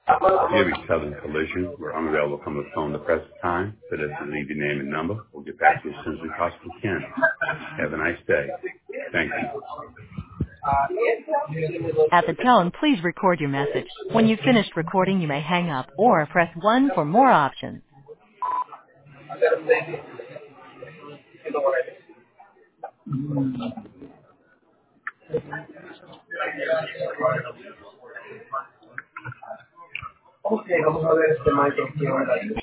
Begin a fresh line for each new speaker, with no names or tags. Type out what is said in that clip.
Here at Southern Collision, we're unavailable from the phone at the present time. So just leave your name and number. We'll get back to you as soon as we possibly can. Have a nice day. Thank you.
At the tone, please record your message. When you've finished recording, you may hang up or press 1 for more options.
Ok, vamos a ver este Michael qué onda.